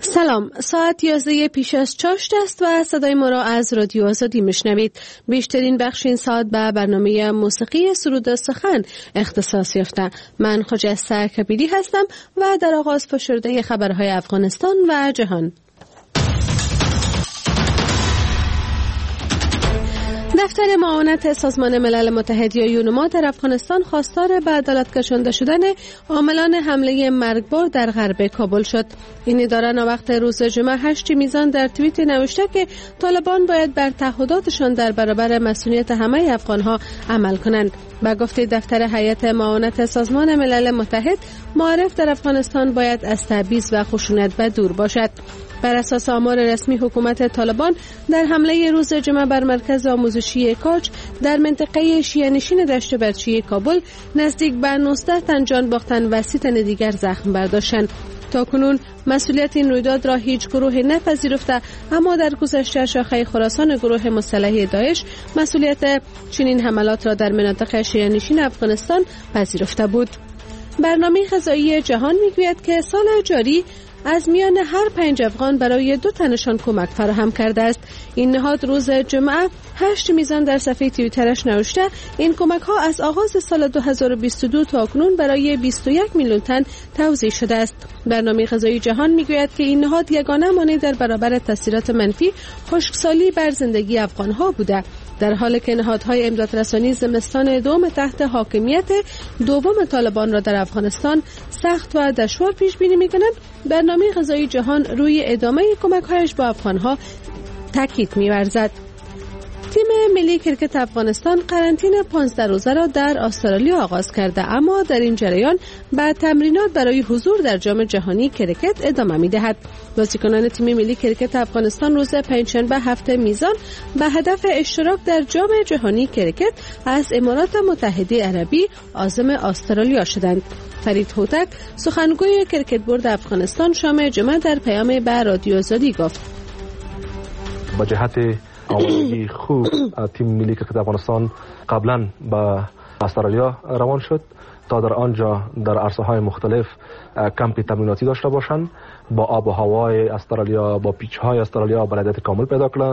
سلام، ساعت 11 پیش از چاشت است و صدای ما را از رادیو آزادی میشنوید. بیشترین بخش این ساعت به برنامه موسیقی سرود و سخن اختصاص یافته. من خجسته کبیری هستم و در آغاز فشرده خبرهای افغانستان و جهان. دفتر معاونت سازمان ملل متحد یا یونما در افغانستان خواستار به عدالت کشانده شدن عاملان حمله مرگبار در غرب کابل شد. این اداره وقت روز جمعه 8 میزان در توییت نوشته که طالبان باید بر تعهداتشان در برابر مسئولیت همه افغانها عمل کنند. با گفته دفتر هیئت معاونت سازمان ملل متحد، معارف در افغانستان باید از تبعیض و خشونت به دور باشد. بر اساس آمار رسمی حکومت طالبان، در حمله روز جمعه بر مرکز آموزشی کاج در منطقه شیعه‌نشین دشت برچی کابل نزدیک به 19 تن جان باختند و 30 تن دیگر زخم برداشتند. تاکنون مسئولیت این رویداد را هیچ گروهی نپذیرفته، اما در گذشته شاخه خراسان گروه مسلح داعش مسئولیت چنین حملات را در مناطق شیعه‌نشین افغانستان پذیرفته بود. برنامه غذایی جهان میگوید که سال جاری از میان هر 5 افغان برای 2 تنشان کمک فراهم کرده است. این نهاد روز جمعه 8 میزان در صفحه توییترش نوشته این کمک ها از آغاز سال 2022 تا اکنون برای 21 میلیون تن توزیع شده است. برنامه غذایی جهان میگوید که این نهاد یگانه مانع در برابر تاثیرات منفی خشکسالی بر زندگی افغان ها بوده، در حالی که نهادهای امدادرسانی زمستان دوم تحت حاکمیت دوم طالبان را در افغانستان سخت و دشوار پیش بینی می‌کنند. برنامه غذایی جهان روی ادامه کمک‌هایش با افغان‌ها تاکید می‌ورزد. تیم ملی کرکت افغانستان قرنطینه 15 روزه را در استرالیا آغاز کرده، اما در این جریان به تمرینات برای حضور در جام جهانی کرکت ادامه می‌دهد. بازیکنان تیم ملی کرکت افغانستان روز پنجشنبه 7 میزان به هدف اشتراک در جام جهانی کرکت از امارات متحده عربی عازم استرالیا شدند. فرید هوتک، سخنگوی کرکت بورد افغانستان، شام جمعه در پیام به رادیو آزادی گفت: با جهت آمادگی خوب تیم ملی کرکت افغانستان قبلا به استرالیا روان شد تا در آنجا در عرصه‌های مختلف کمپ تمریناتی داشته باشند، با آب و هوای استرالیا، با پیچ‌های استرالیا بلدیت کامل پیدا کنند.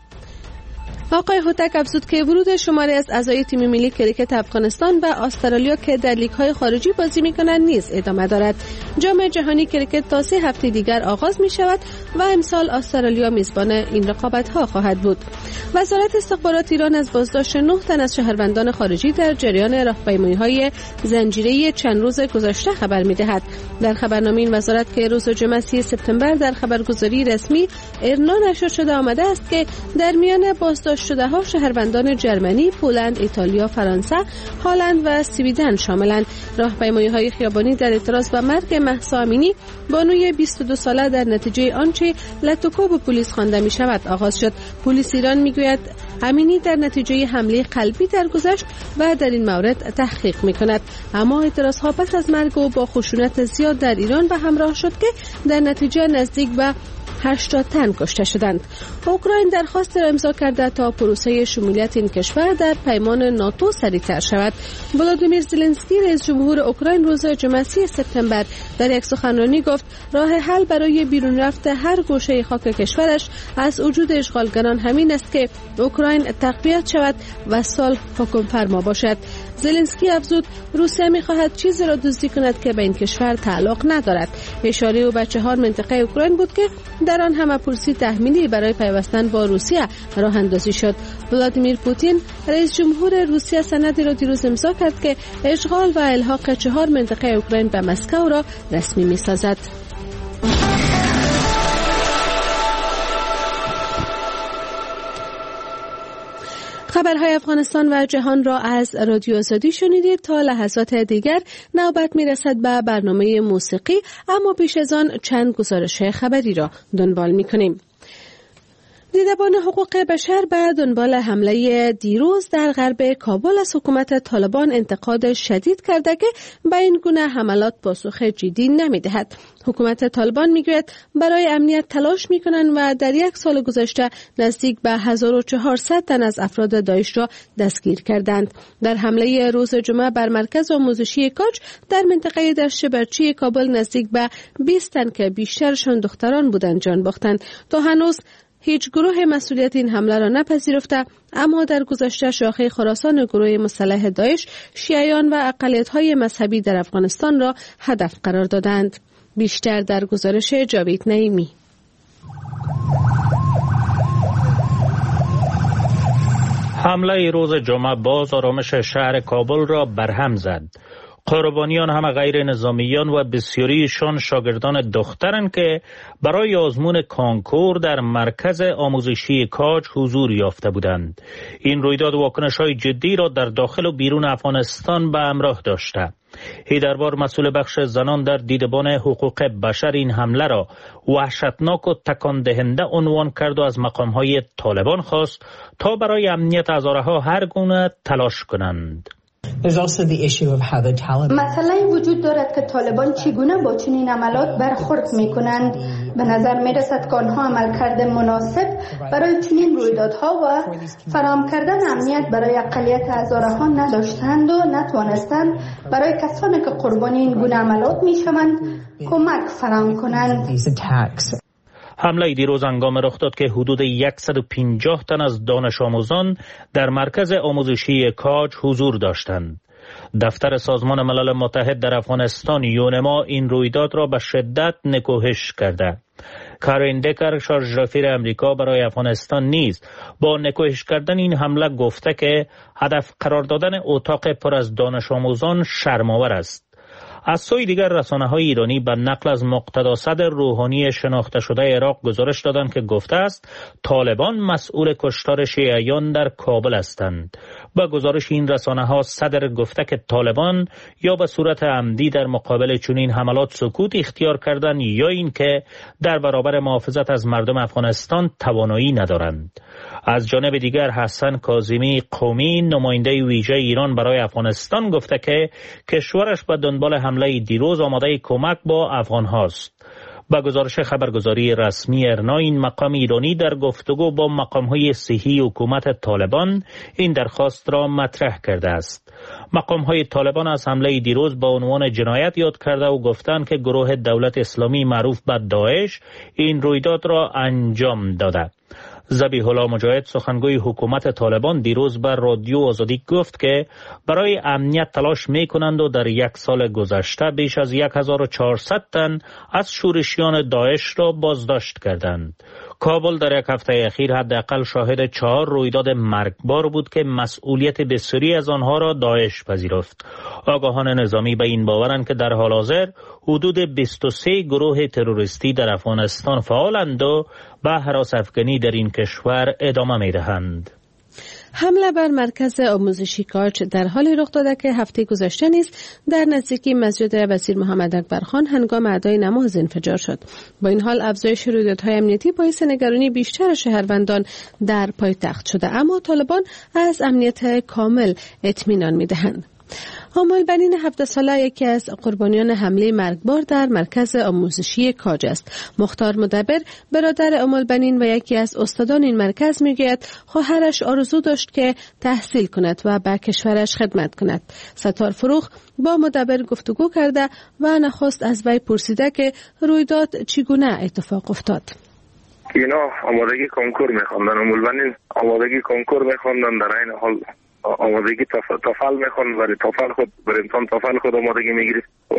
آقای هوتک افزود که ورود شماری از اعضای تیم ملی کرکت افغانستان به استرالیا که در لیگ‌های خارجی بازی می‌کنند نیز ادامه دارد. جام جهانی کرکت تا 3 هفته دیگر آغاز می‌شود و امسال استرالیا میزبان این رقابت‌ها خواهد بود. وزارت استخبارات ایران از بازداشت 9 تن از شهروندان خارجی در جریان راهپیمایی‌های زنجیره‌ای چند روز گذشته خبر می‌دهد. در خبرنامه این وزارت که روز جمعه 30 سپتامبر در خبرگزاری رسمی ایرنا نشر شده آمده است که در میان بازداشت شده ها شهروندان جرمنی، پولند، ایتالیا، فرانسه، هلند و سویدن شاملند. راهپیمایی‌های خیابانی در اعتراض به مرگ مهسا امینی، بانوی 22 ساله در نتیجه آنچه لتوکو به پلیس خوانده می شود آغاز شد. پلیس ایران میگوید امینی در نتیجه حمله قلبی درگذشت و در این مورد تحقیق می کند. اما اعتراض‌ها پس از مرگ او با خشونت زیاد در ایران به همراه شد که در نتیجه نزدیک به 80 تن کشته شدند. اوکراین درخواست را امضا کرده تا پروسه شمولیت این کشور در پیمان ناتو سریع‌تر شود. ولادیمیر زلنسکی رئیس جمهور اوکراین روز جمعه 30 سپتامبر در یک سخنرانی گفت راه حل برای بیرون رفت هر گوشه خاک کشورش از وجود اشغالگران همین است که اوکراین تقویت شود و صلح حکم فرما باشد. زلنسکی افزود روسیه می‌خواهد چیزی را دزدی کند که به این کشور تعلق ندارد. اشاره او به 4 منطقه اوکراین بود که در آن همه‌پرسی تحمیلی برای پیوستن با روسیه راه اندازی شد. ولادیمیر پوتین رئیس جمهور روسیه سندی را دیروز امضا کرد که اشغال و الحاق 4 منطقه اوکراین به مسکو را رسمی می‌سازد. خبرهای افغانستان و جهان را از رادیو آزادی شنیدید. تا لحظات دیگر نوبت میرسد به برنامه موسیقی، اما پیش از آن چند گزارش خبری را دنبال میکنیم. دیدبان حقوق بشر به دنبال حمله دیروز در غرب کابل از حکومت طالبان انتقاد شدید کرده که به این گونه حملات پاسخ جدی نمی‌دهد. حکومت طالبان میگوید برای امنیت تلاش می‌کنند و در یک سال گذشته نزدیک به 1400 تن از افراد داعش را دستگیر کردند. در حمله روز جمعه بر مرکز آموزشی کاج در منطقه دشت‌برچی کابل نزدیک به 20 تن که بیشترشان دختران بودند جان باختند. تا هنوز هیچ گروه مسئولیت این حمله را نپذیرفته، اما در گذشته شاخه خراسان گروه مسلح داعش شیعیان و اقلیت‌های مذهبی در افغانستان را هدف قرار دادند. بیشتر در گزارش جاوید نعیمی. حمله روز جمعه باز آرامش شهر کابل را برهم زد. قربانیان همه غیر نظامیان و بسیاریشان شاگردان دخترند که برای آزمون کانکور در مرکز آموزشی کاج حضور یافته بودند. این رویداد واکنش‌های جدی را در داخل و بیرون افغانستان به همراه داشته. هیدربار مسئول بخش زنان در دیدبان حقوق بشر این حمله را وحشتناک و تکان دهنده عنوان کرد و از مقام‌های طالبان خواست تا برای امنیت هزارها هر گونه تلاش کنند. مسئله وجود دارد که طالبان چگونه با چنین عملات برخورد می کنند. به نظر می رسد که آنها عملکرد مناسب برای چنین رویدادها و فراهم کردن امنیت برای اقلیت هزارها نداشتند و نتوانستند برای کسانی که قربانی این گونه عملات می شوند کمک فراهم کنند. حمله دیروز هنگام رخ داد که حدود 150 تن از دانش آموزان در مرکز آموزشی کاج حضور داشتند. دفتر سازمان ملل متحد در افغانستان یونما این رویداد را به شدت نکوهش کرده. کارین دکر شارژ رفیر امریکا برای افغانستان نیز با نکوهش کردن این حمله گفته که هدف قرار دادن اتاق پر از دانش آموزان شرم‌آور است. از سوی دیگر رسانه‌های ایرانی به نقل از مقتدا صدر روحانی شناخته شده عراق گزارش دادند که گفته است طالبان مسئول کشتار شیعیان در کابل هستند. با گزارش این رسانه‌ها صدر گفته که طالبان یا به صورت عمدی در مقابل چنین حملات سکوت اختیار کردند یا اینکه در برابر محافظت از مردم افغانستان توانایی ندارند. از جانب دیگر حسن کاظمی قومی نماینده ویژه ایران برای افغانستان گفته که کشورش به دنبال حمله دیروز آماده کمک با افغان هاست. با گزارش خبرگزاری رسمی ارنا این مقام ایرانی در گفتگو با مقام‌های صحی حکومت طالبان این درخواست را مطرح کرده است. مقام‌های طالبان از حمله دیروز با عنوان جنایت یاد کرده و گفتند که گروه دولت اسلامی معروف به داعش این رویداد را انجام داده. ذبیح الله مجاهد سخنگوی حکومت طالبان دیروز بر رادیو آزادی گفت که برای امنیت تلاش می کنند و در یک سال گذشته بیش از 1400 تن از شورشیان داعش را بازداشت کردند. کابل در یک هفته اخیر حداقل شاهد 4 رویداد مرگبار بود که مسئولیت بسیاری از آنها را داعش پذیرفت. آگاهان نظامی به این باورند که در حال حاضر حدود 23 گروه تروریستی در افغانستان فعالند و به هراس افغانی در این کشور ادامه می دهند. حمله بر مرکز آموزشی کاج در حالی رخ داده که هفته گذشته نیز در نزدیکی مسجد وزیر محمد اکبر خان هنگام ادای نماز انفجار شد. با این حال افزایش رویدادهای امنیتی باعث نگرانی بیشتر شهروندان در پایتخت شده، اما طالبان از امنیت کامل اطمینان می‌دهند. ام البنین 17 ساله یکی از قربانیان حمله مرگبار در مرکز آموزشی کاج است. مختار مدبر برادر ام البنین و یکی از استادان این مرکز میگوید خواهرش آرزو داشت که تحصیل کند و به کشورش خدمت کند. ستار فروخ با مدبر گفتگو کرده و نخست از وی پرسیده که رویداد چگونه اتفاق افتاد. اینا آمادگی کنکور میخوندن، ام البنین آمادگی کنکور میخوندن، در این حال آمادگی توفل میخوند، برای توفل خود برای امتحان توفل خود آمادگی میگیرید و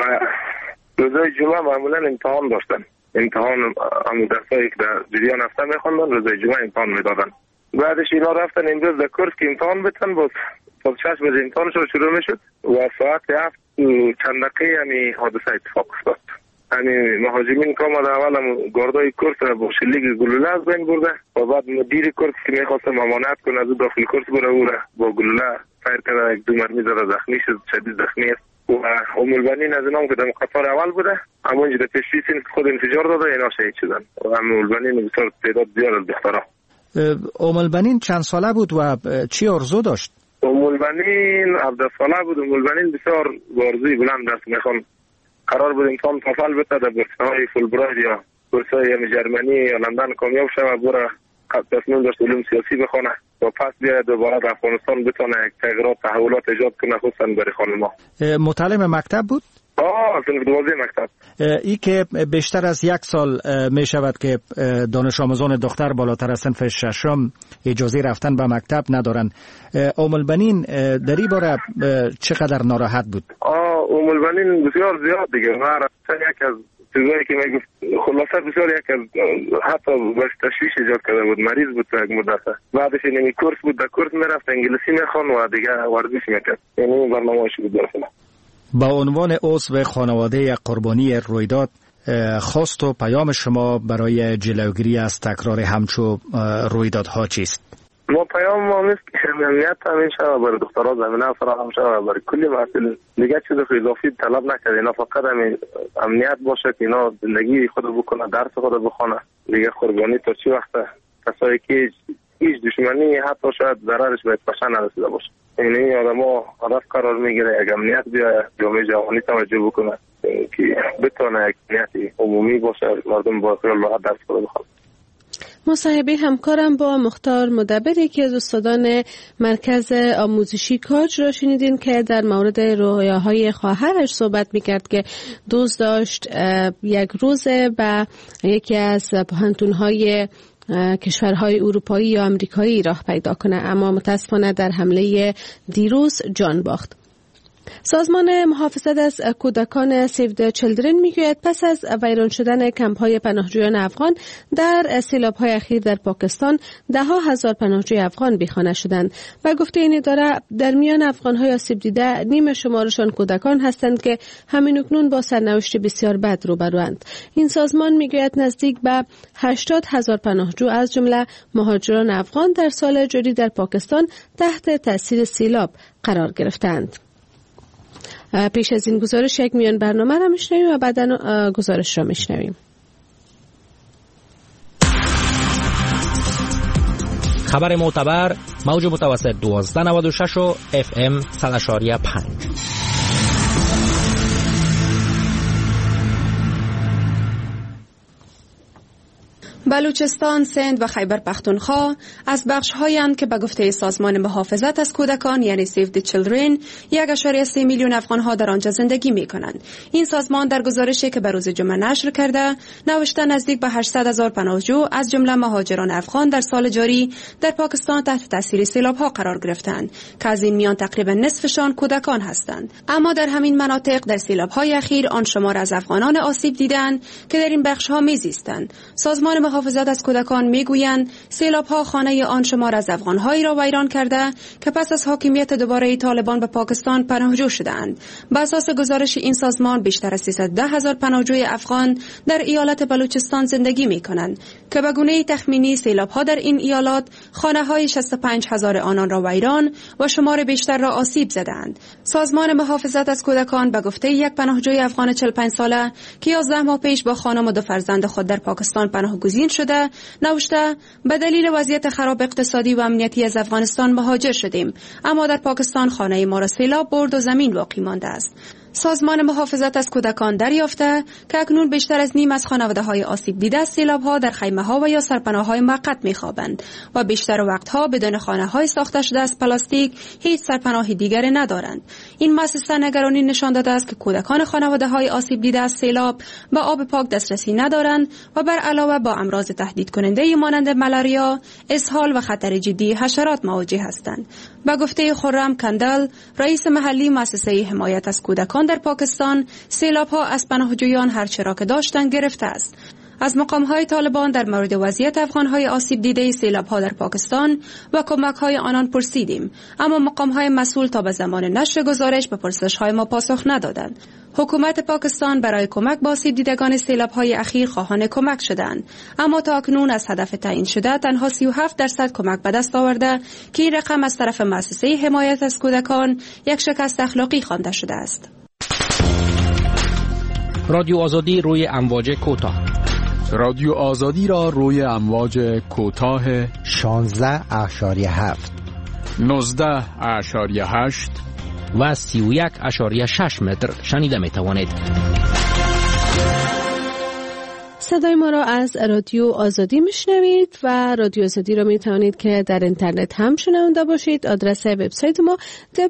روزای جمعه معمولا امتحان داشتن. امتحان همون درسایی که در جریان هفته میخوندن روزای جمعه امتحان میدادن. بعدش اینا رفتن امروز در کورس که امتحان بتن، باز 6 بجه امتحان شروع میشد و ساعت 7 چند دقیقه همی حادثه اتفاق افتاد. مهاجمین که آمده اول گاردای کورس با شلیک گلوله از بین برده و بعد مدیر کورس که میخواست ممانعت کنه از داخل کورس بره او را با گلوله فایر کرده، یک 2 مرمی زده، زخمی شد، شدید زخمی است. و ام البنین از اینام که در قطار اول بوده، اما اینجا در پیشی خود انفجار داده، اینا شهید شدن. و ام البنین بسیار تعداد زیاد از دخترها. البنین چند ساله بود و چی آرزو داشت؟ البنین 17 ساله بود. البنین بسیار آرزوی بلند است. میخوام قرار بود امتحان توفل بده در بورس‌های فولبرایت یا بورس‌های جرمنی یا لندن کامیاب شود، بره تصمیم داشت علوم سیاسی بخونه و پس بیاید دوباره در افغانستان بتونه تغییرات تحولات ایجاد کنه، خصوصا برای خانم‌ها. متعلم مکتب بود؟ صنف 12 مکتب. ای که بیشتر از 1 سال می شود که دانش آموزان دختر بالاتر از صنف 6 اجازه رفتن به مکتب ندارن. البنین در این باره چقدر ناراحت بود؟ البنین بسیار زیاد دیگه. یک از چیزایی که میگفت خلاصه بسیار یک از حتی بس تشویش ایجاد کرده بود. مریض بود یک مدت. بعدش یعنی کورس بود، در کورس میرفت انگلیسی میخوان و دیگه ورزش میکرد. یعنی برنامه‌اش بود درسته. با عنوان عضو خانواده قربانی رویداد، خواست و پیام شما برای جلوگیری از تکرار همچو رویدادها چیست؟ ما پیام ما نیست که امنیت تامین شود برای دخترها، زمینه فراهم شود برای کلی مسئله. دیگه چیز اضافی طلب نکرد. اینا فقط امنیت باشه که اینا زندگی خود بکنه، درس خود بخونه. دیگه قربانی تا چی وقته کسایی که هیچ دشمنی حتی شاید ضررش به پشه نرسیده باشه. یعنی آدم‌ها هدف قرار میگیره یک امنیت بیاید، جامعه جهانی توجه بکنه که بتونه یک امنیت عمومی باشه، مردم با خیال راحت درس خود بخونن. مصاحبه همکارم با مختار مدبری که از استادان مرکز آموزشی کاج را شنیدین که در مورد رویاهای خواهرش صحبت میکرد که دوست داشت یک روز به یکی از پوهنتون‌های کشورهای اروپایی یا آمریکایی راه پیدا کنه، اما متاسفانه در حمله دیروز جان باخت. سازمان محافظت از کودکان سیو د چیلدرن میگوید پس از ویران شدن کمپ‌های پناهجویان افغان در سیلاب‌های اخیر در پاکستان 10,000 پناهجوی افغان بیخانه شدند و گفته این اداره در میان افغان‌های آسیب دیده نیم شمارشان کودکان هستند که همین اکنون با سرنوشت بسیار بد روبروند. این سازمان میگوید نزدیک به 80,000 پناهجو از جمله مهاجران افغان در سال جاری در پاکستان تحت تاثیر سیلاب قرار گرفتند. پیش از این گزارش یک میان برنامه را میشنویم و بعدا گزارش را میشنویم. خبر معتبر موج متوسط 1296 و FM 100.5. بلوچستان، سند و خیبر پختونخوا از بخش‌هایند که به گفته سازمان محافظت از کودکان یعنی سیو د چیلدرن 1.3 میلیون افغان‌ها در آنجا زندگی می‌کنند. این سازمان در گزارشی که به روز جمعه نشر کرده نوشته نزدیک به 800,000 پناهجو از جمله مهاجران افغان در سال جاری در پاکستان تحت تاثیر سیلاب‌ها قرار گرفتند که از این میان تقریبا نصفشان کودکان هستند. اما در همین مناطق در سیلاب‌های اخیر آن شمار از افغانان آسیب دیدند که در این بخش‌ها می‌زیستند. سازمان محافظت از کودکان میگویند سیلاب‌ها خانه آن شمار از افغان‌هایی را ویران کرده که پس از حاکمیت دوباره طالبان به پاکستان پناهجو شدند. بر اساس گزارش این سازمان بیشتر از 310,000 پناهجوی افغان در ایالت بلوچستان زندگی می‌کنند که به گونه تخمینی سیلاب‌ها در این ایالات خانه‌های 65,000 آنان را ویران و شمار بیشتر را آسیب زدند. سازمان محافظت از کودکان به گفته یک پناهجوی افغان 45 ساله که 11 ماه پیش با خانم و 2 فرزند خود در پاکستان پناهگزین شده نوشته به دلیل وضعیت خراب اقتصادی و امنیتی از افغانستان مهاجر شدیم، اما در پاکستان خانه ما را سیلاب برد و زمین باقی مانده است. سازمان محافظت از کودکان دریافته که اکنون بیشتر از نیم از خانواده‌های آسیب دیده از سیلاب‌ها در خیمه‌ها و یا سرپناه‌های موقت می‌خوابند و بیشتر وقتها بدون خانه‌های ساخته شده از پلاستیک هیچ سرپناه دیگری ندارند. این مؤسسه نگرانی نشان داده است که کودکان خانواده‌های آسیب دیده از سیلاب به آب پاک دسترسی ندارند و بر علاوه با امراض تهدید کننده مانند ملاریا، اسهال و خطر جدی حشرات مواجه هستند. به گفته خرم کندل، رئیس محلی مؤسسه حمایت از کودکان در پاکستان، سیلاب‌ها از پناهجویان هر چرا که داشتند گرفته است. از مقام‌های طالبان در مورد وضعیت افغان‌های آسیب دیده سیلاب‌ها در پاکستان و کمک‌های آنان پرسیدیم، اما مقام‌های مسئول تا به زمان نشر گزارش به پرسش‌های ما پاسخ ندادند. حکومت پاکستان برای کمک به آسیب دیدگان سیلاب‌های اخیر خواهان کمک شدند، اما تا اکنون از هدف تعیین شده تنها 37% کمک به دست آورده که این رقم از طرف مؤسسه حمایت از کودکان یک شکست اخلاقی خوانده شده است. رادیو آزادی روی امواج کوتاه رادیو آزادی را روی امواج کوتاه 16.7 19.8 و 31.6 متر شنیده می توانید. صدای ما را از رادیو آزادی میشنوید و رادیو آزادی را می توانید که در اینترنت هم شنونده باشید. آدرس وبسایت ما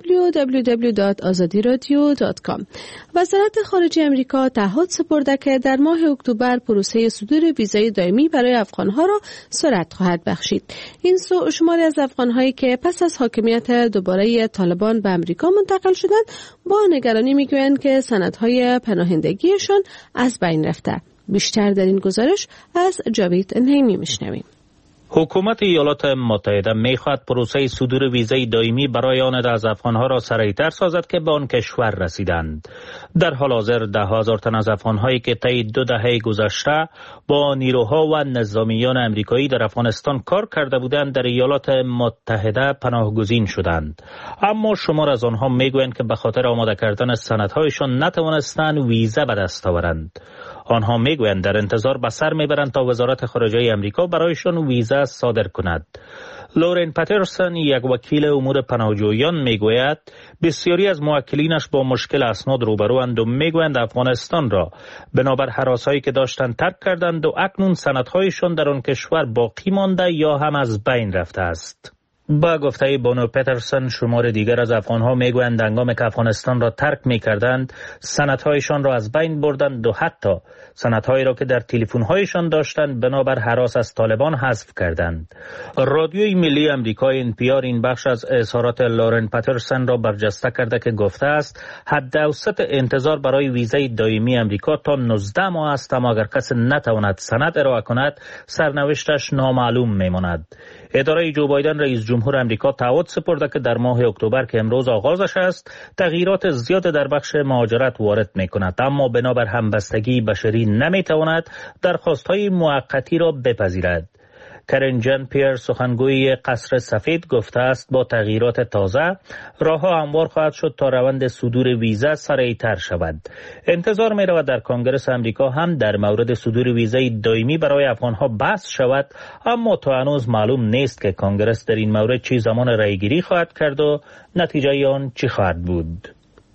www.azadiradio.com. وزارت خارجه امریکا تعهد سپرده که در ماه اکتبر پروسه صدور ویزای دائمی برای افغانها را سرعت خواهد بخشید. این سو شماری از افغانهایی که پس از حاکمیت دوباره طالبان به امریکا منتقل شدند با نگرانی میگویند که سندهای پناهندگیشان از بین رفته. بیشتر در این گزارش از جاوید نعیمی میشنویم. حکومت ایالات متحده میخواهد پروسه صدور ویزای دائمی برای آن از افغانها را سریعتر سازد که به آن کشور رسیدند. در حال حاضر 10,000 تن از افغانهایی که طی 2 دهه گذشته با نیروها و نظامیان امریکایی در افغانستان کار کرده بودند در ایالات متحده پناهگزین شدند. اما شمار از آنها میگویند که به خاطر آماده کردن سندهایشان نتوانستند ویزا به دست آورند. آنها میگویند در انتظار به سر میبرند تا وزارت خارجه امریکا برایشان ویزا صادر کند. لورن پاترسون، یک وکیل امور پناهجویان، میگوید بسیاری از موکلینش با مشکل اسناد روبروند و میگویند افغانستان را بنابر هراسایی که داشتند ترک کردند و اکنون سندهایشان در آن کشور باقی مانده یا هم از بین رفته است. با گفته بانو پترسون، شمار دیگر از افغانها میگویند هنگامی که افغانستان را ترک میکردند سندهایشان را از بین بردند و حتی سندهایی را که در تلفن‌هایشان داشتند بنابر هراس از طالبان حذف کردند. رادیوی ملی امریکای NPR این بخش از اظهارات لورن پترسون را برجسته کرده که گفته است حد اوسط انتظار برای ویزای دائمی امریکا تا 19 ماه است، اما اگر کسی نتواند سند ارائه کند سرنوشتش نامعلوم میماند. اداره جو بایدن رئیس جمهور امریکا تعهد سپرده که در ماه اکتبر که امروز آغازش است تغییرات زیاد در بخش مهاجرت وارد می‌کند، اما بنابر همبستگی بشری نمی‌تواند درخواست‌های موقتی را بپذیرد. کرن جان پیر، سخنگوی قصر سفید، گفته است با تغییرات تازه راه‌ها هموار خواهد شد تا روند صدور ویزا سریعتر شود. انتظار می‌رود در کنگره امریکا هم در مورد صدور ویزای دائمی برای افغان‌ها بحث شود، اما تا هنوز معلوم نیست که کنگره در این مورد چه زمان رأی‌گیری خواهد کرد و نتیجه آن چی خواهد بود.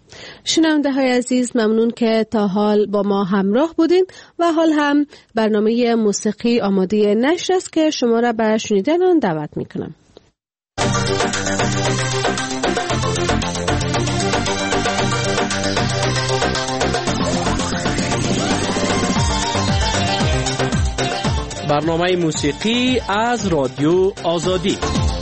شنونده های عزیز، ممنون که تا حال با ما همراه بودین و حال هم برنامه موسیقی آماده نشر است که شما را به شنیدن آن دعوت می کنم. برنامه موسیقی از رادیو آزادی.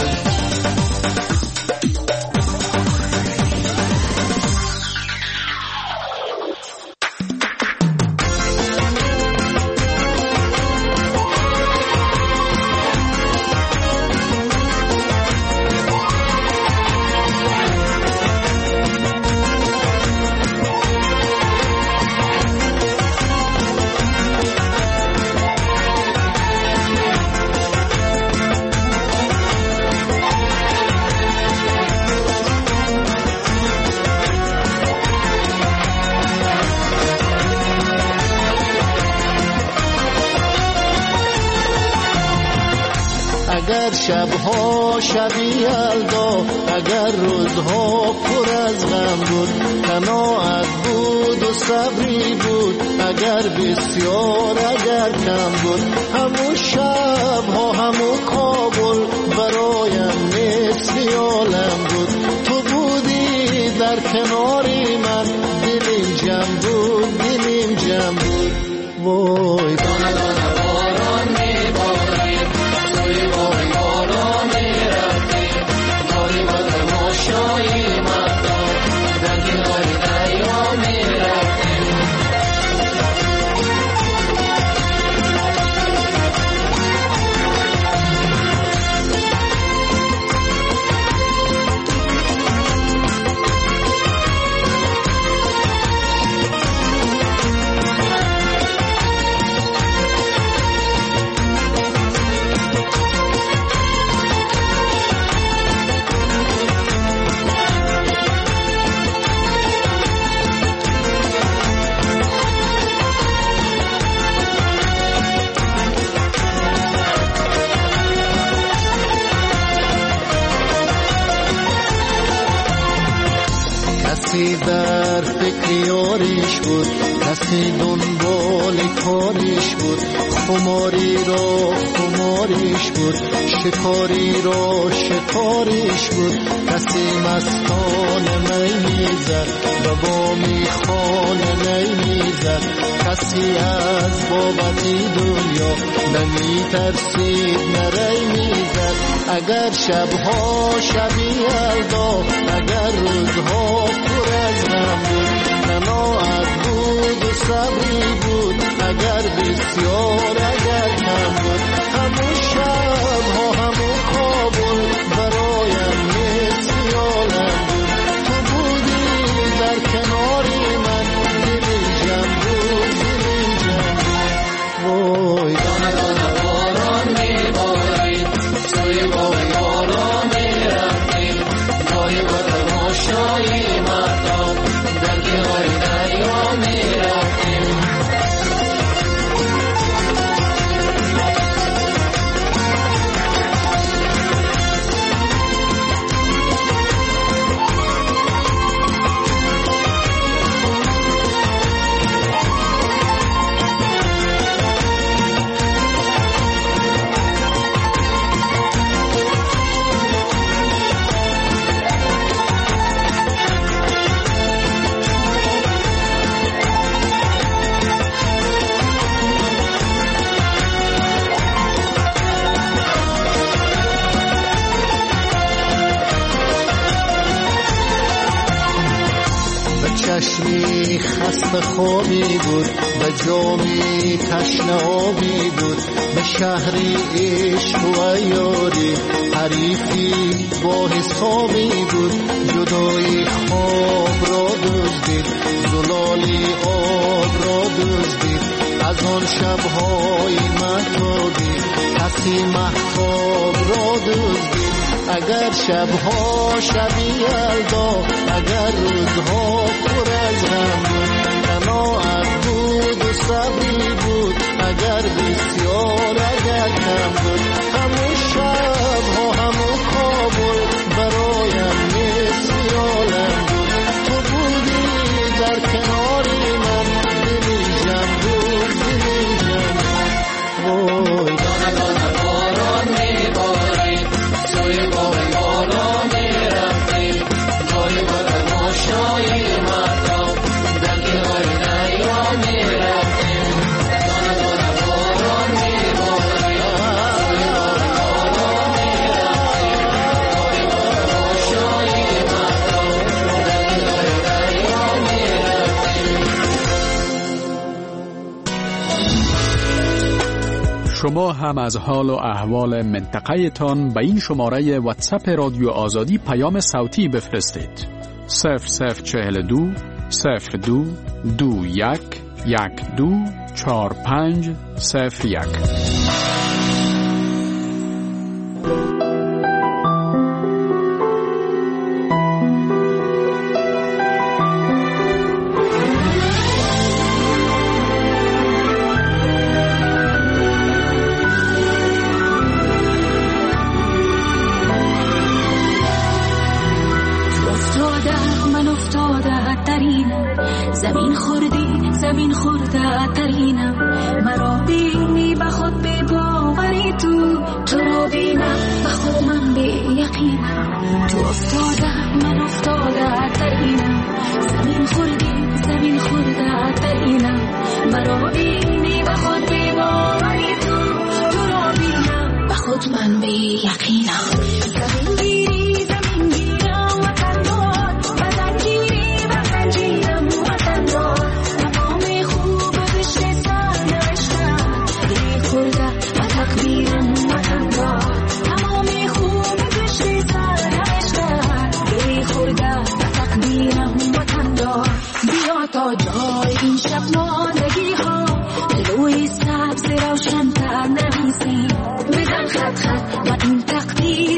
اگر شبها شبی یلدا، اگر روزها پر از غم بود، قناعت بود و صبری بود، اگر بسیار اگر کم بود، همون شبها همون کابل برایم مثل عالم بود. تو بودی در کناری من، دلیم جمع بود، دلیم جمع بود. وای دانه دانه باران میبارید، توی وای باران میرفتید، داری و تماشایی مردم در کنار دریا میرفتید. کسی در فکر یاریش بود، کسی دنبال کاریش بود، خماری را خماریش بود، شکاری را شکاریش بود. کسی مستان می میزد و با میخانه نمیزد، کسی از بابتی دنیا نمی ترسید نری میزد. اگر شبها شبی یلدا، اگر روزها پر از غم بود، قناعت بود و صبری بود، اگر بسیار اگر کم بود. همون شبها همون کابل برایم مثل یالم بود. تو بودی در کناری من، دلی جمع بود دلی جمع بود. وای دانه دانه باران میبارید، توی با یارا میرفتیم، جای وطن آشنایی مردم در کنار دریا میرفتیم. چشمی خسته خوابی بود، به جامی تشنه آبی بود، به شهری عشق و یاری حریفی با حسابی بود. جدایی خواب را دزدید، زلالی آب را دزدید، از آن شبهای مهتابی کسی مهتاب را دزدید. اگر شبها شبی یلدا، اگر روزها پر از غم بود، قناعت بود و صبری بود، اگر بسیار اگر کم بود. همون شبها همون کابل برایم مثل یالم بود. تو بودی در کناری من، دلی جمع بود دلی جمع بود. وای دانه دانه باران میبارید، توی با یارا میرفتیم، جای وطن آشنایی مردم در کنار دریا میرفتیم. دانه دانه باران میبارید، توی با یارا میرفتیم، جای وطن آشنایی مردم در کنار دریا میرفتیم. شما هم از حال و احوال منطقه تان به این شماره واتساپ رادیو آزادی پیام صوتی بفرستید. 0042 02 21 12 45 01. زمین خورده ترینم، مرا بینی به خود به باوری، تو را بینم به خود من به یقینم. تو افتاده من افتاده ترینم، زمین خورده ترینم، مرا بینی به خود به باوری، تو را بینم به خود من به یقینم. زمین گیرم وطن دار، وطن گیری وطن جیرم وطن دار. تا جای این شب ماندگی ها، روی سبز روشن تر نمیزیم، بزن خط خط و این تقدیر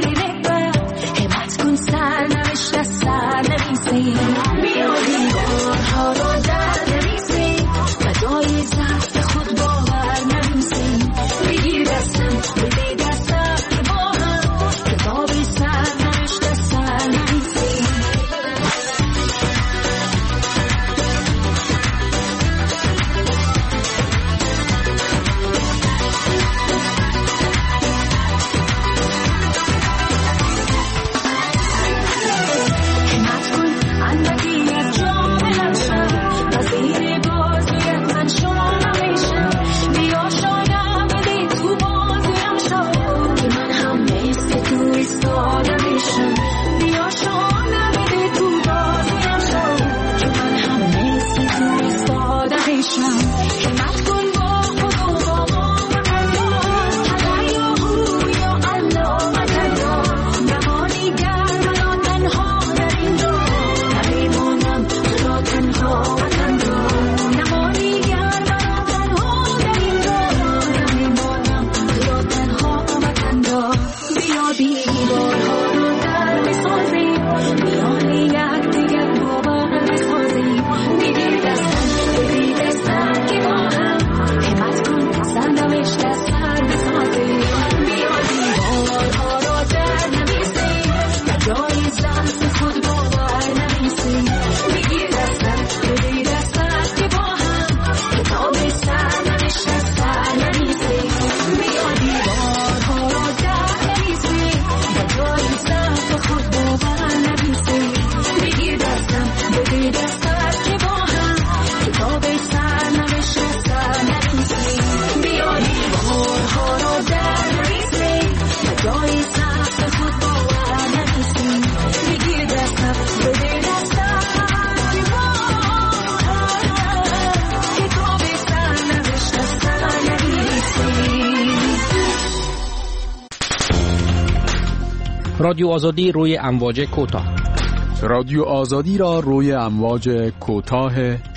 رادیو آزادی روی امواج کوتاه. رادیو آزادی را روی امواج کوتاه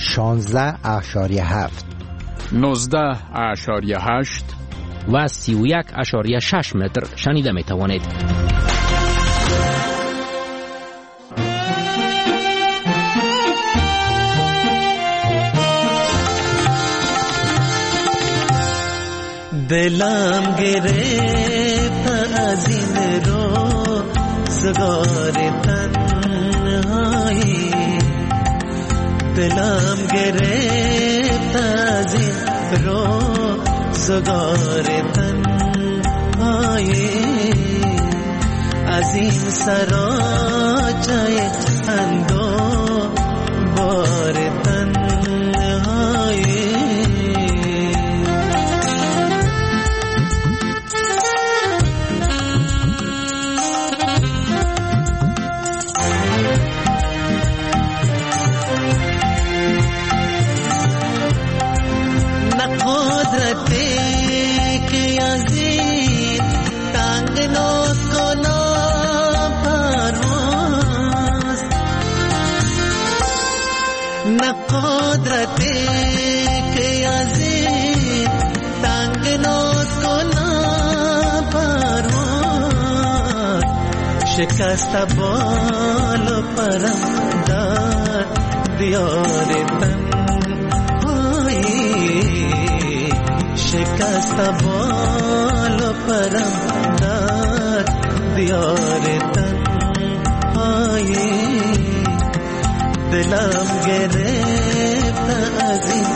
16.7 19.8 و 31.6 متر شنیده می توانید. دلم گرفت از این روزگار تنهایی، دلم گرفت از این روزگار تنهایی، از این سراچه اندو بار تنهایی. شکست بال و پرم در دیار تنهایی، شکست بال و پرم در دیار تنهایی، دلم گرفت از این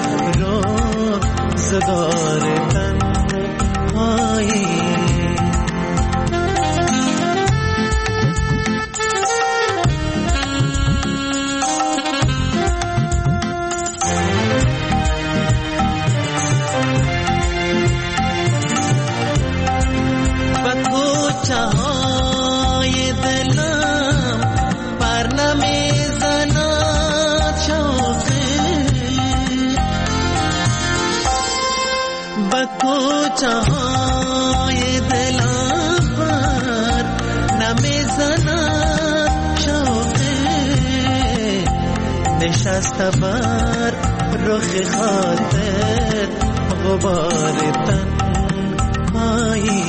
روزگار تنهایی. چاهای دلم پر نمیزند شوقه، نشسته بر رخ خاطر غبار تنهایی،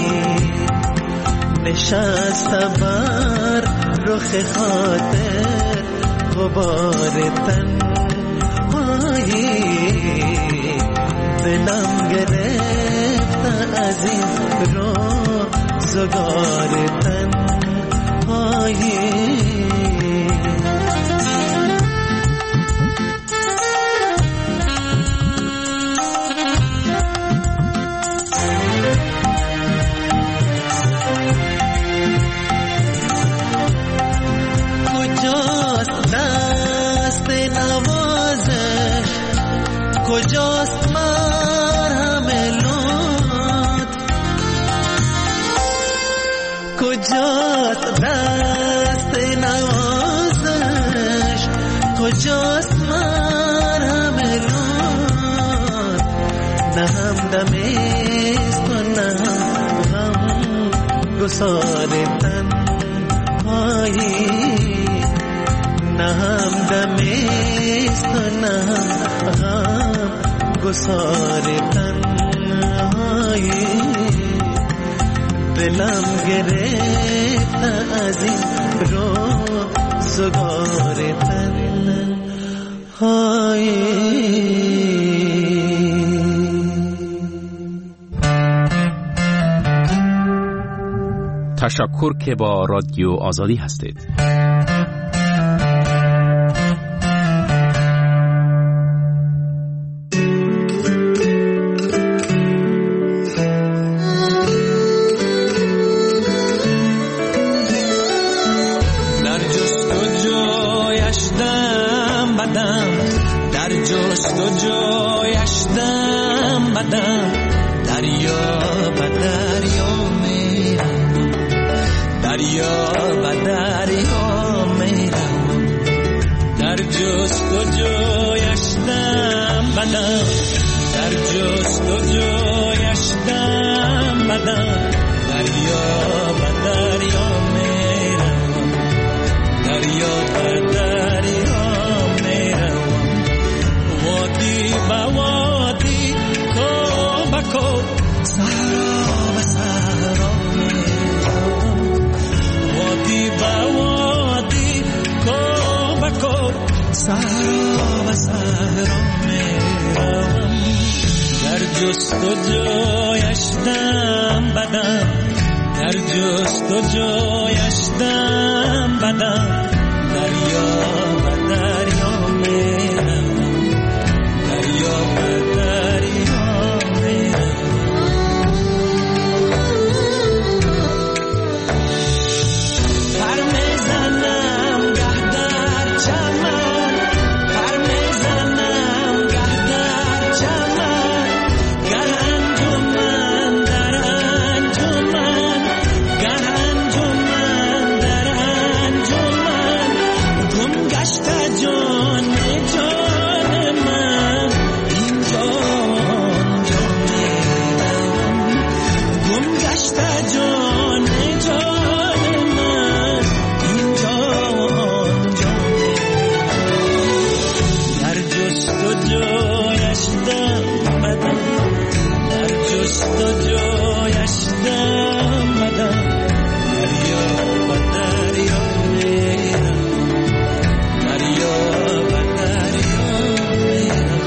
نشسته بر رخ خاطر غبار تنهایی، دلم گرفت از این روزگار تنهایی. کجاست دست نوازش، کجاست کجاست دست نوازش، کجاست مرهم لطف، نه همدمیست و نه هم گسار تنهایی، نه همدمیست و نه هم گسار تنهایی، دلم گرفت از این روزگار تنهایی. تشکر که با رادیو آزادی هستید. دریا و دریا صحرا به صحرا میروم وادی به وادی کو به کو صحرا به صحرا میروم در جستجویش دم بدم در جستجویش دم بدم دریا به دریا میروم دریا به دریا میروم پر میزنم گه در چمن پر میزنم گه در چمن گه انجمن در انجمن گه انجمن در انجمن گم گشته جان جان من اینجا آنجا میروم گم گشته جان جان من اینجا آنجا در جستجویش دم بدم در جستجویش دم بدم دریا به دریا میروم دریا به دریا میروم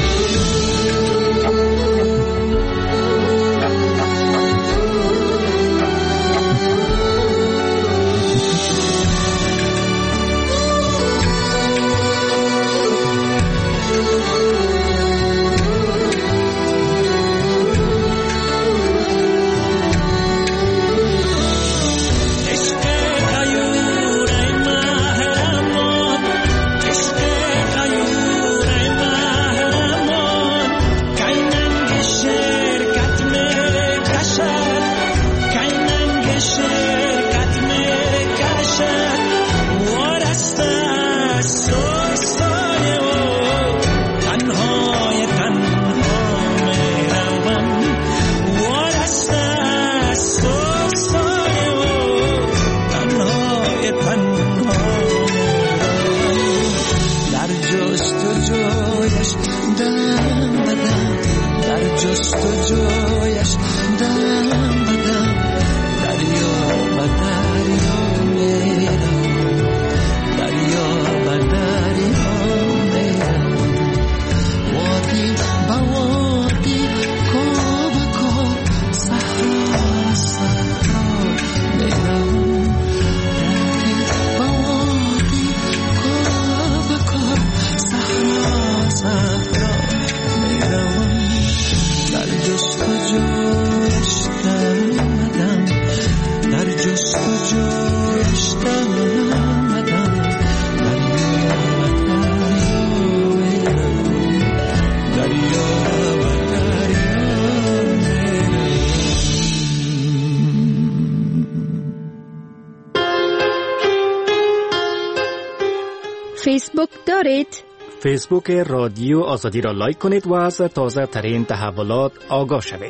فیسبوک دارید؟ فیسبوک رادیو آزادی را لایک کنید و از تازه ترین تحولات آگاه شوید.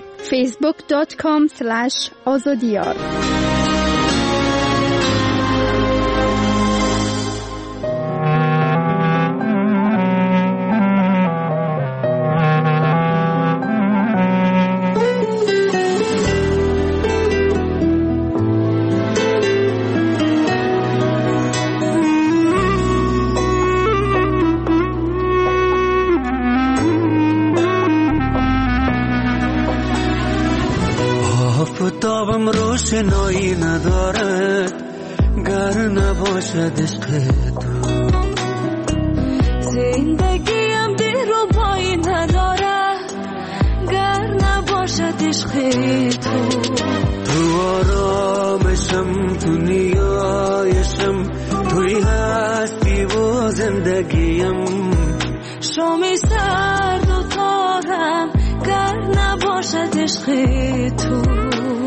facebook.com/azadiyar آفتابم روشنایی ندارد گر نباشد عشق تو زندگیم دلربایی ندارد گر نباشد عشق تو تو آرامشم تو نیایشم توی هستی و زندگیم شامی سرد و تارم گر نباشد عشق تو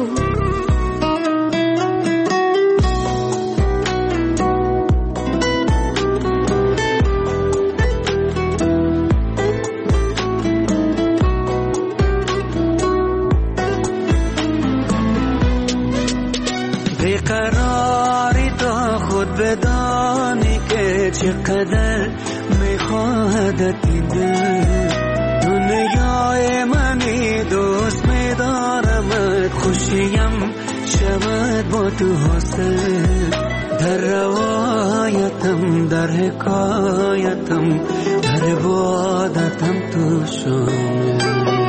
بیقراری تا خود بدانی که چقدر میخواهد این دل دنیای منی دوست میدانی تو حاصل در روایتم در حکایتم در عبادتم تو شامل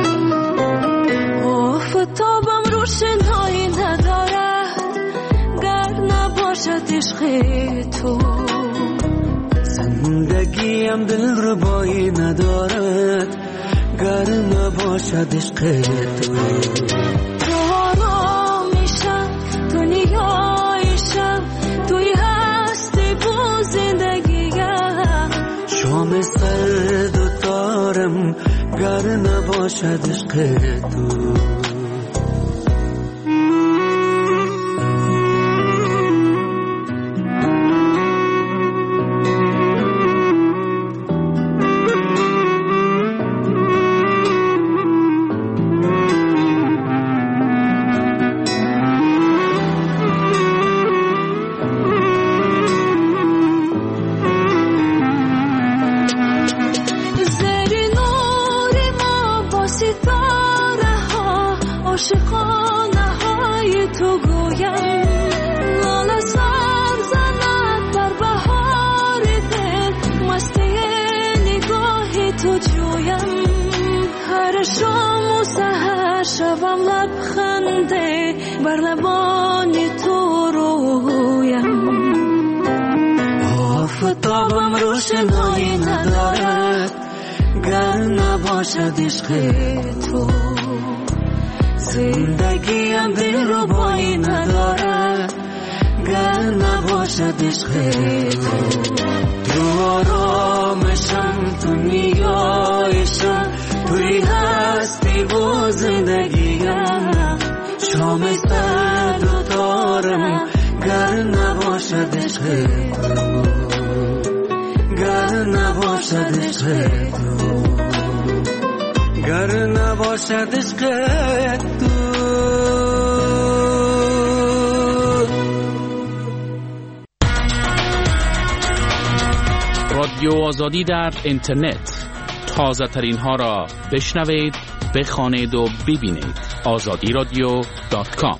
آفتابم روشنایی ندارد گر نباشد عشق تو زندگیم دلربایی ندارد گر نباشد عشق تو تو آرامیشم دنیایشم توی هستی با زندگیم شام سرد و تارم گر نباشد عشق تو آفتابم روشنایی ندارد گر نباشد عشق تو زندگیم دلربایی ندارد گر نباشد عشق تو تو آرامشم تو نیایشم توی هستی با زندگیم شام سرد و تارم گر نباشد عشق تو گر نباشد عشق تو گر نباشد عشق تو رادیو آزادی در اینترنت تازه ترین ها را بشنوید، بخوانید و ببینید. azadiradio.com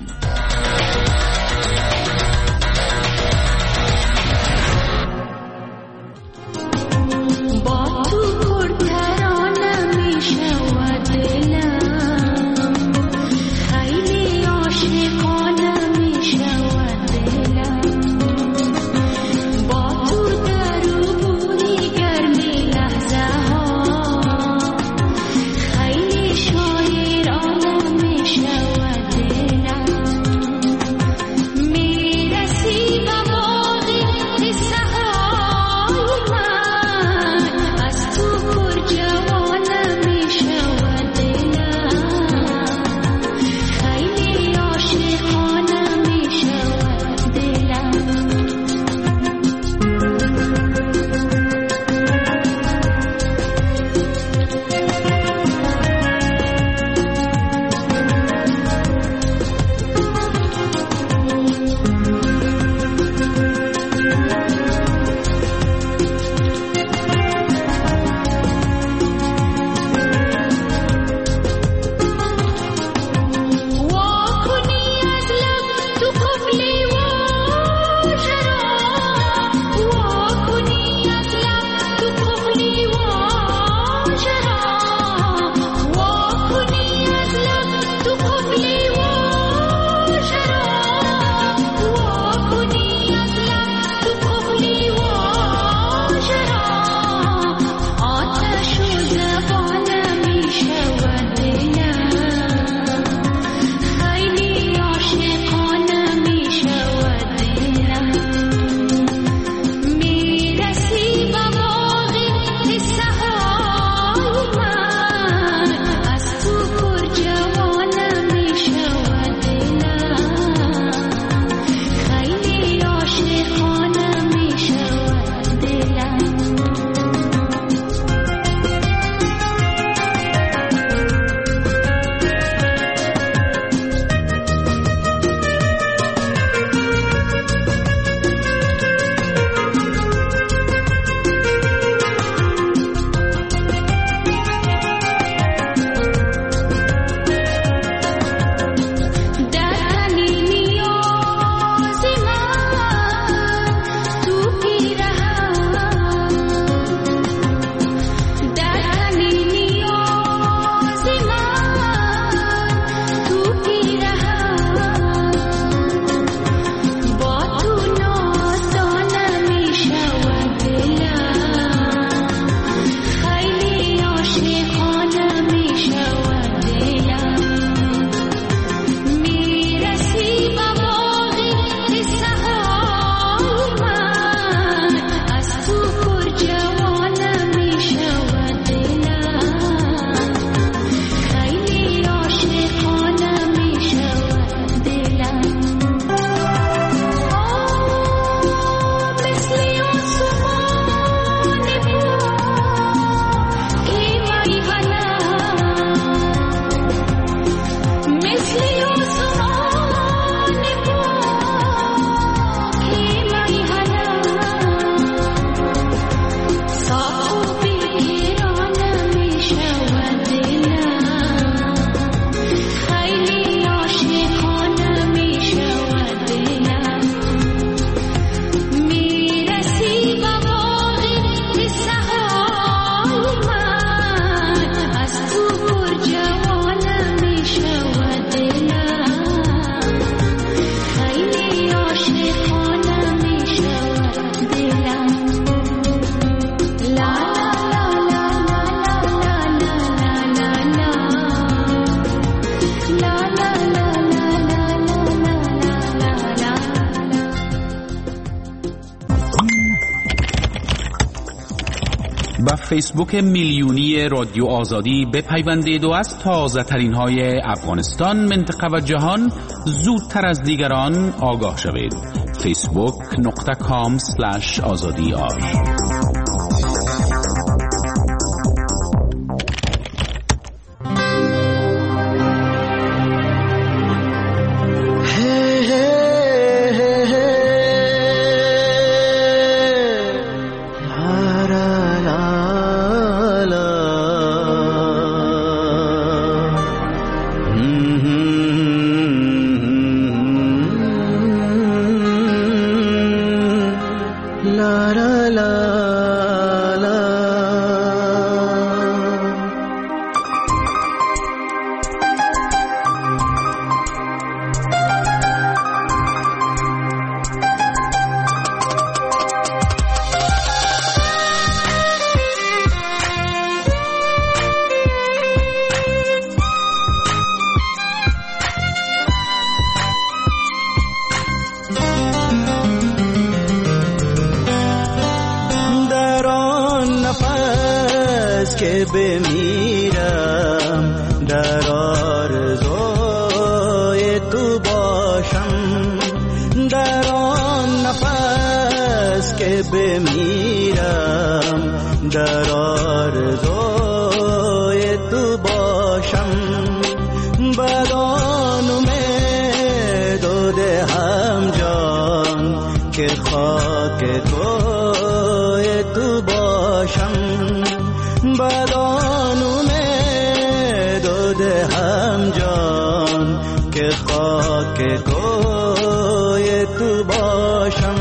فیسبوک میلیونی رادیو آزادی بپیوندید و از تازه ترین های افغانستان، منطقه و جهان زودتر از دیگران آگاه شوید. facebook.com/azadi.ir که بمیرم در آرزوی تو باشم، در آن نفس که بمیرم در آرزوی تو باشم، بدان امید و دهم جان که خاک کوی تو باشم، بدان امید و دهم جان که خاک کوی تو باشم.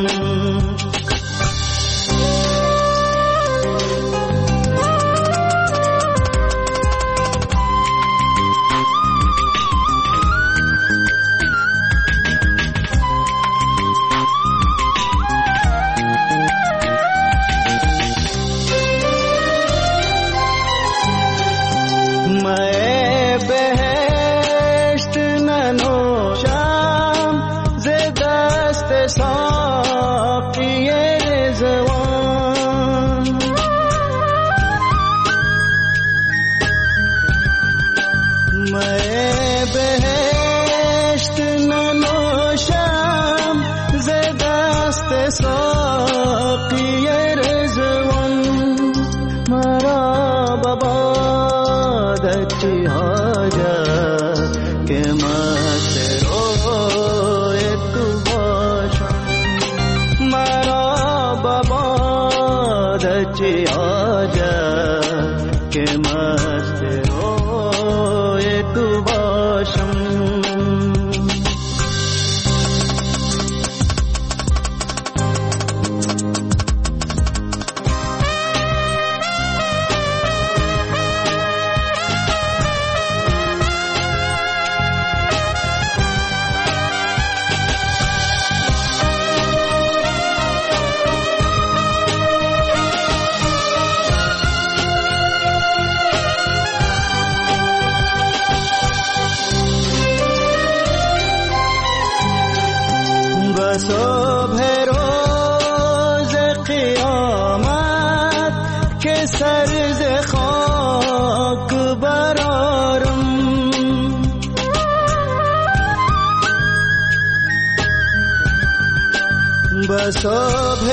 صبح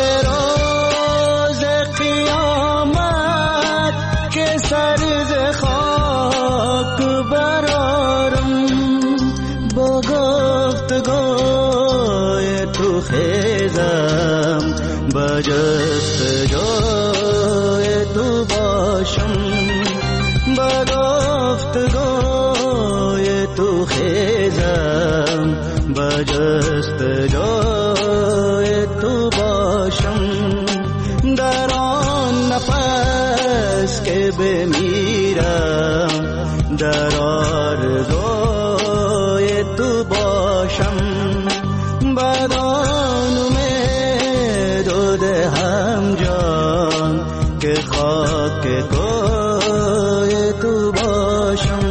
روز قیامت که سر ز خاک برارم، با گفتگوی تو خیزم، با جستجوی تو باشم، با گفتگوی تو خیزم، با جستجوی تو باشم، در آن نفس که بمیرم در آرزوی تو باشم، بدان امید و دهم جان که خاک کوی تو باشم.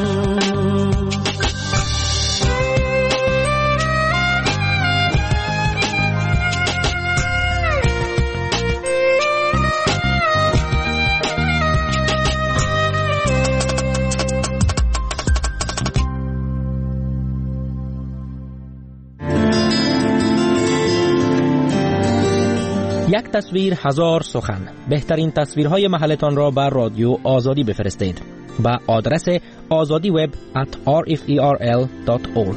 یک تصویر 1000 سخن. بهترین تصویرهای محلتان را بر رادیو آزادی بفرستید با آدرس azadiweb@rferl.org.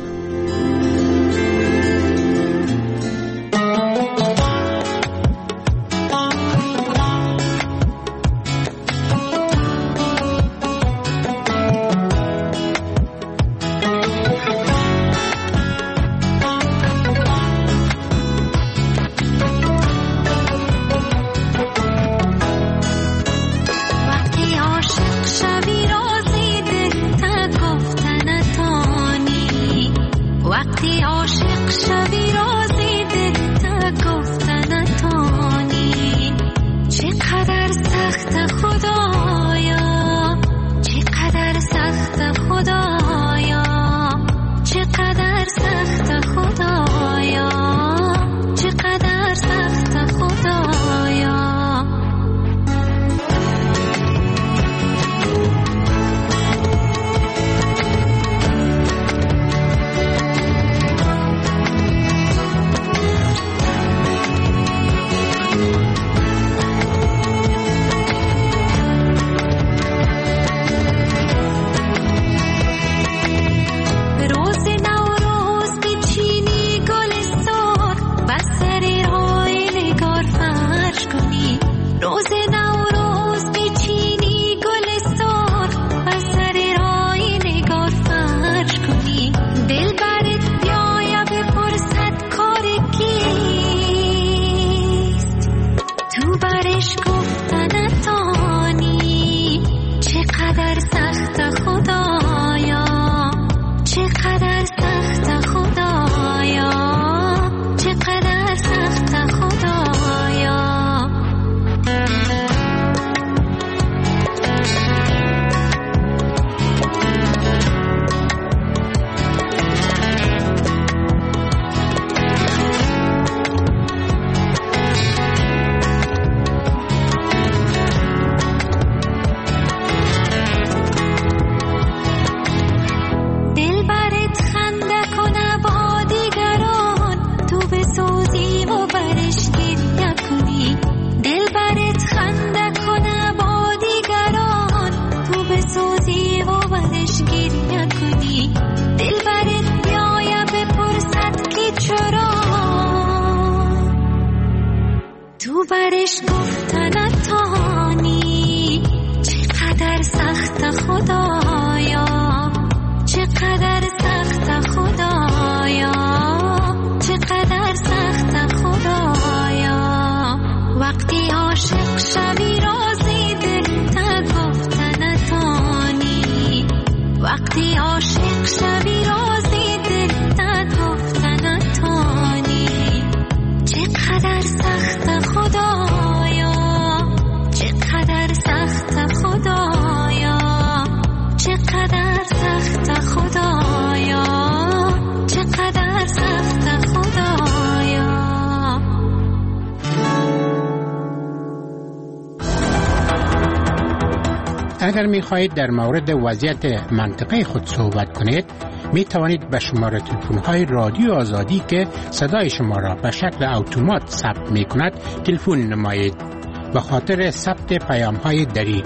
اگر می خواهید در مورد وضعیت منطقه خود صحبت کنید، می توانید به شماره تلفن های رادیو آزادی که صدای شما را به شکل اتومات ثبت می کند تلفن نمایید. به خاطر ثبت پیام های دری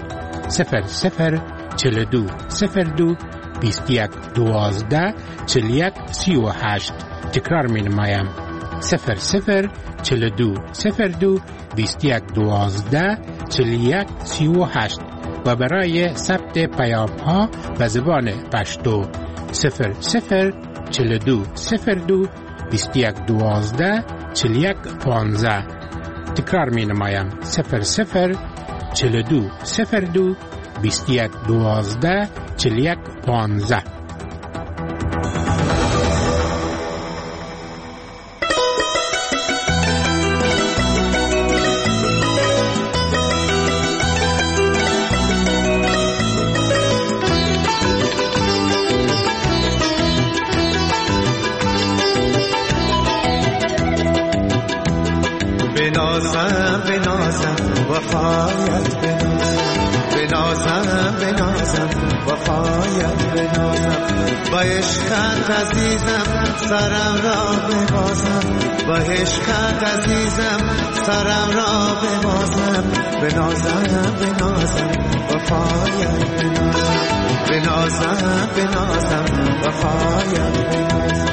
0042 02 21 12 41 38. تکرار می نمایم 0042 02 21 12 41 38 و برای ثبت پیام ها به زبان پشتو 0042 02 21 12 41 15. تکرار می نمایم 0042 02 21 12 41 15. بنازم وفایت بنازم وفایت بنازم با عشقت عزیزم سرم را ببازم با عشقت عزیزم سرم را ببازم بنازم بنازم وفایت بنازم بنازم بنازم وفایت بنازم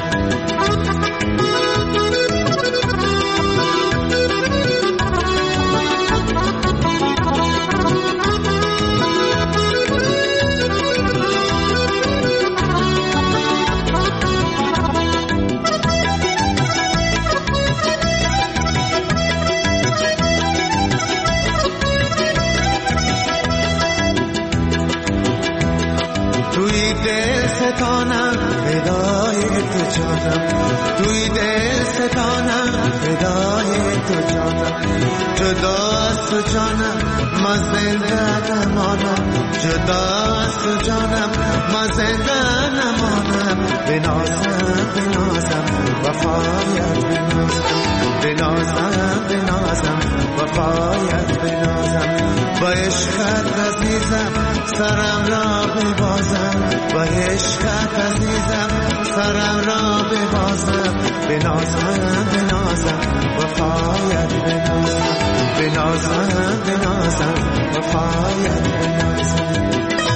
توی دل ستانم فدای تو جانم جدا از تو جانم ما زنده نمانم جدا از تو جانم ما زنده نمانم بنازم بنازم وفایت بنازم بنازم بنازم وفایت بنازم با عشقت عزیزم سرم را ببازم با عشقت عزیزم سرم را ببازم بنازم بنازم وفایت بنازم بنازم بنازم وفایت بنازم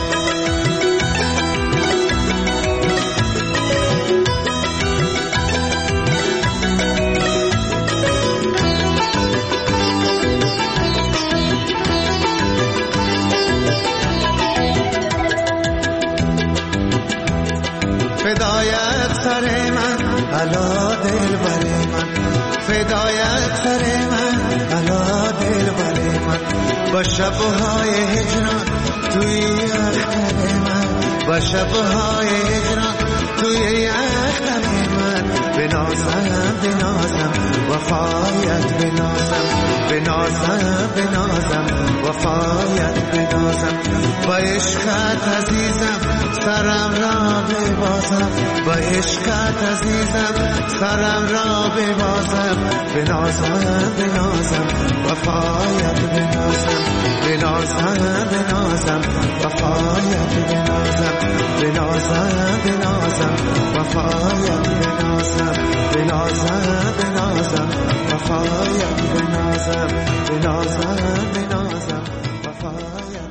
فدایت سر من علا دل بر من فدایت سر من علا دل بر من با شبهای هجران توی اختر من با شبهای هجران توی اختر من بنازم بنازم وفایت بنازم بنازم بنازم وفایت بنازم با عشقت عزیزم سرم را ببازم با عشقت عزیزم سرم را ببازم بنازم بنازم وفایت بنازم بنازم بنازم وفایت بنازم بنازم بنازم وفایت بنازم بنازم بنازم وفایت بنازم بنازم بنازم وفایت.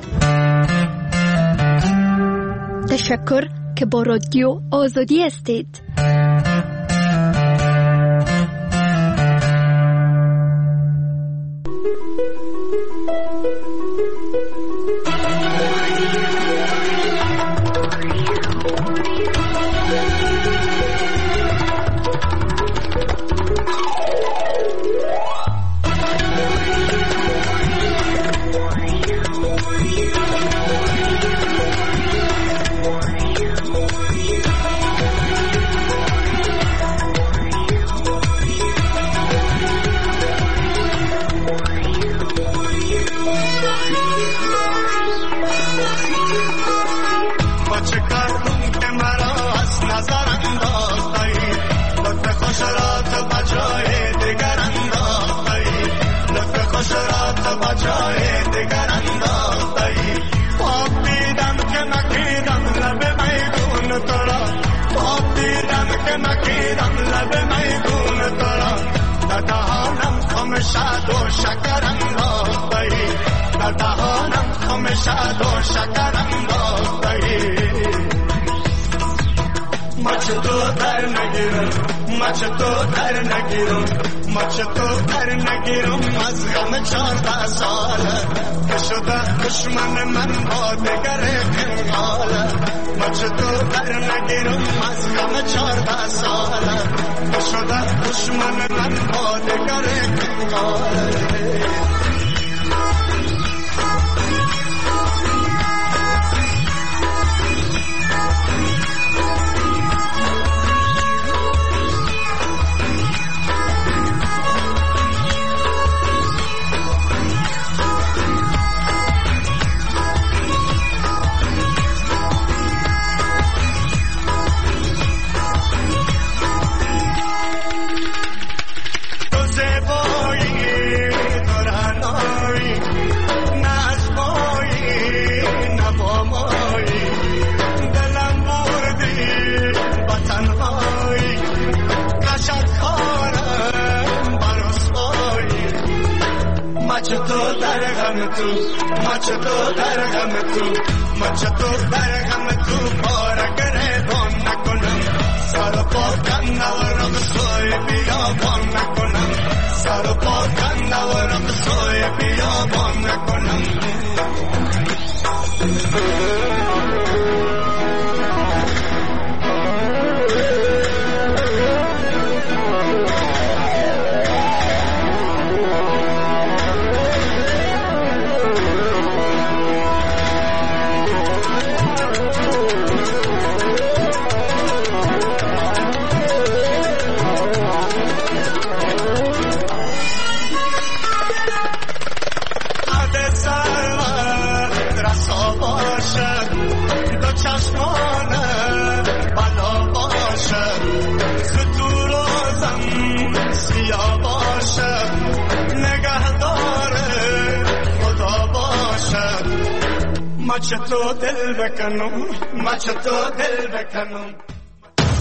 تشکر که با رادیو آزادی هستید. دشمن من با دگر کنگاله مجدو در نگیرم از غم 14 ساله شده دشمن من با دگر کنگاله غم تو مچ تو در غم تو مچ تو در غم تو بار گریبان نکنم سر پا کندورم سوی بیابان نکنم سر پا کندورم سوی بیابان نکنم مچ تو دل بکنم مچ تو دل بکنم